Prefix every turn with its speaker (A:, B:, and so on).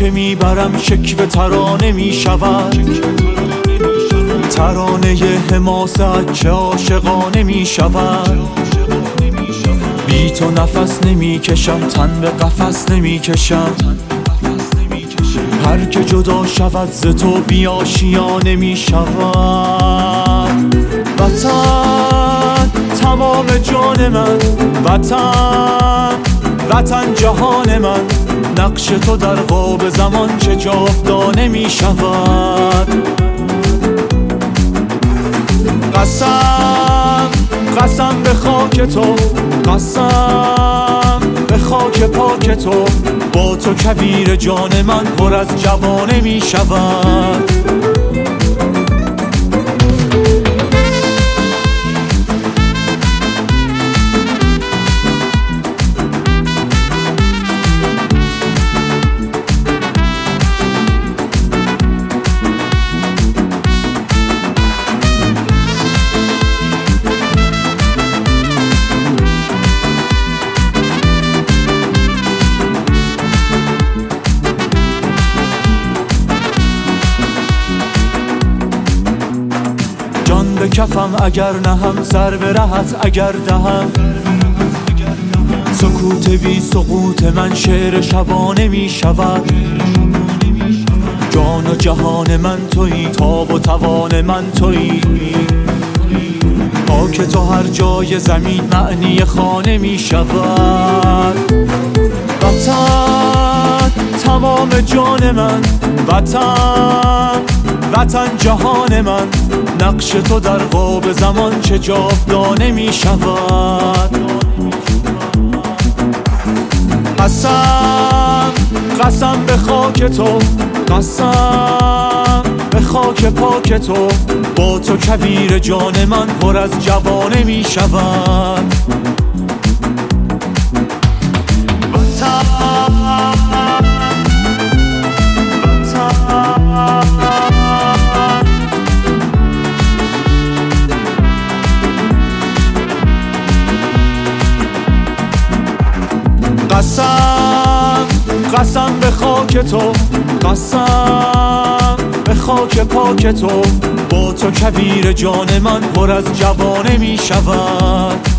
A: که میبرم شکوه ترانه میشود، ترانه حماست که عاشقانه میشود. بی تو نفس نمیکشم، تن به قفس نمیکشم، هر که جدا شود ز تو بی آشیانه میشود. وطن تمام جان من، وطن وطن جهان من، نقش تو در قاب زمان چه جاودانه می شود. قسم قسم به خاک تو، قسم به خاک پاک تو، با تو کویر جان من پر از جوانه می شود. جان به کفم اگر نهم، سر به رهت اگر دهم، سکوت بی سقوط من شعر شبانه می شود. جان و جهان من تویی، تاب و توان من تویی، پاک تو هر جای زمین معنی خانه می شود. وطن تمام جان من، وطن وطن جهان من، نقش تو در قاب زمان چه جاودانه می شود. قسم قسم به خاک تو، قسم به خاک پاک تو، با تو کویر جان من پر از جوانه می شود. قسم قسم به خاک تو، قسم به خاک پاک تو، با تو کویر جان من پر از جوانه می شود.